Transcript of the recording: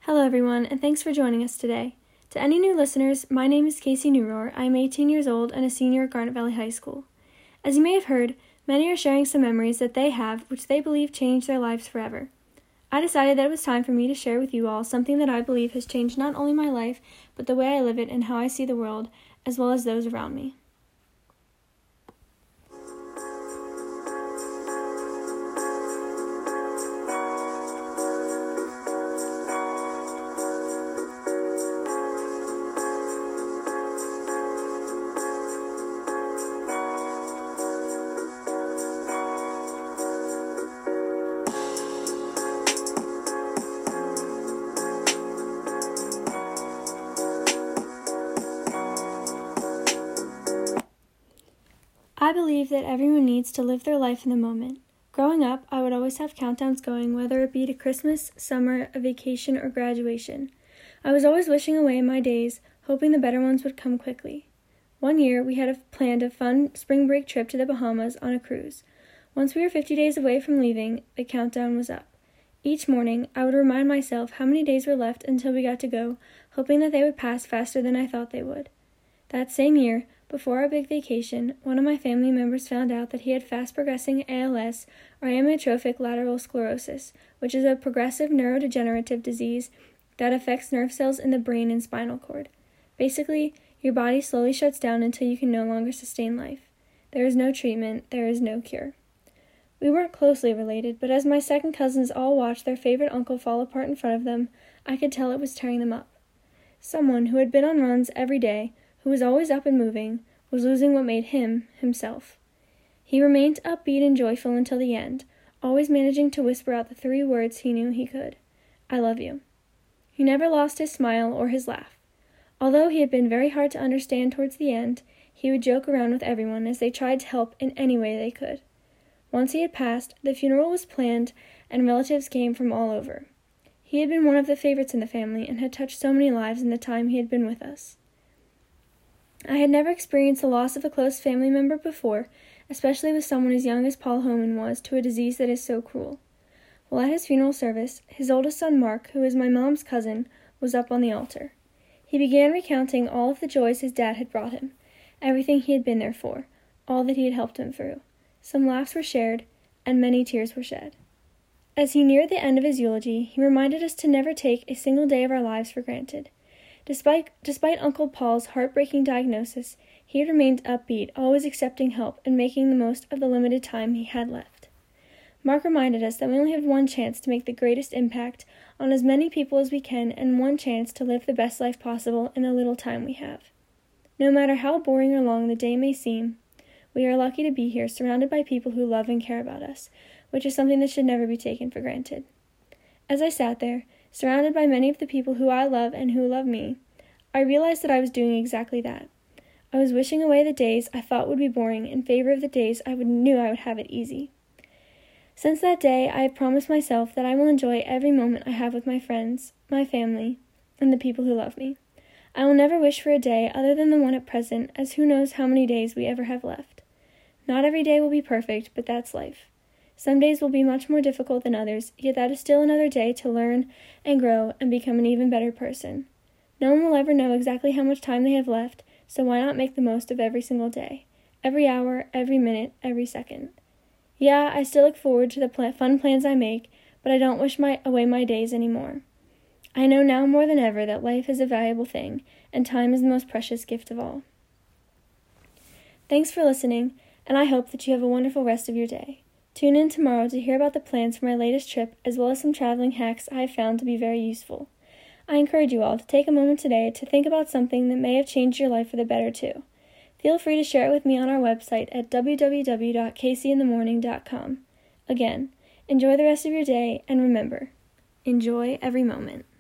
Hello everyone, and thanks for joining us today. To any new listeners, my name is Casey Newrohr. I am 18 years old and a senior at Garnet Valley High School. As you may have heard, many are sharing some memories that they have which they believe changed their lives forever. I decided that it was time for me to share with you all something that I believe has changed not only my life, but the way I live it and how I see the world, as well as those around me. I believe that everyone needs to live their life in the moment. Growing up, I would always have countdowns going, whether it be to Christmas, summer, a vacation, or graduation. I was always wishing away my days, hoping the better ones would come quickly. One year, we had planned a fun spring break trip to the Bahamas on a cruise. Once we were 50 days away from leaving, the countdown was up. Each morning, I would remind myself how many days were left until we got to go, hoping that they would pass faster than I thought they would. That same year, before our big vacation, one of my family members found out that he had fast-progressing ALS, or amyotrophic lateral sclerosis, which is a progressive neurodegenerative disease that affects nerve cells in the brain and spinal cord. Basically, your body slowly shuts down until you can no longer sustain life. There is no treatment, there is no cure. We weren't closely related, but as my second cousins all watched their favorite uncle fall apart in front of them, I could tell it was tearing them up. Someone who had been on runs every day, who was always up and moving, was losing what made him himself. He remained upbeat and joyful until the end, always managing to whisper out the 3 words he knew he could: I love you. He never lost his smile or his laugh. Although he had been very hard to understand towards the end, he would joke around with everyone as they tried to help in any way they could. Once he had passed, the funeral was planned, and relatives came from all over. He had been one of the favorites in the family and had touched so many lives in the time he had been with us. I had never experienced the loss of a close family member before, especially with someone as young as Paul Homan was to a disease that is so cruel. While at his funeral service, his oldest son Mark, who is my mom's cousin, was up on the altar. He began recounting all of the joys his dad had brought him, everything he had been there for, all that he had helped him through. Some laughs were shared, and many tears were shed. As he neared the end of his eulogy, he reminded us to never take a single day of our lives for granted. Despite Uncle Paul's heartbreaking diagnosis, he had remained upbeat, always accepting help and making the most of the limited time he had left. Mark reminded us that we only have one chance to make the greatest impact on as many people as we can and one chance to live the best life possible in the little time we have. No matter how boring or long the day may seem, we are lucky to be here surrounded by people who love and care about us, which is something that should never be taken for granted. As I sat there, surrounded by many of the people who I love and who love me, I realized that I was doing exactly that. I was wishing away the days I thought would be boring in favor of the days I knew I would have it easy. Since that day, I have promised myself that I will enjoy every moment I have with my friends, my family, and the people who love me. I will never wish for a day other than the one at present, as who knows how many days we ever have left. Not every day will be perfect, but that's life. Some days will be much more difficult than others, yet that is still another day to learn and grow and become an even better person. No one will ever know exactly how much time they have left, so why not make the most of every single day, every hour, every minute, every second. Yeah, I still look forward to the fun plans I make, but I don't wish away my days anymore. I know now more than ever that life is a valuable thing, and time is the most precious gift of all. Thanks for listening, and I hope that you have a wonderful rest of your day. Tune in tomorrow to hear about the plans for my latest trip, as well as some traveling hacks I have found to be very useful. I encourage you all to take a moment today to think about something that may have changed your life for the better too. Feel free to share it with me on our website at www.caseyinthemorning.com. Again, enjoy the rest of your day, and remember, enjoy every moment.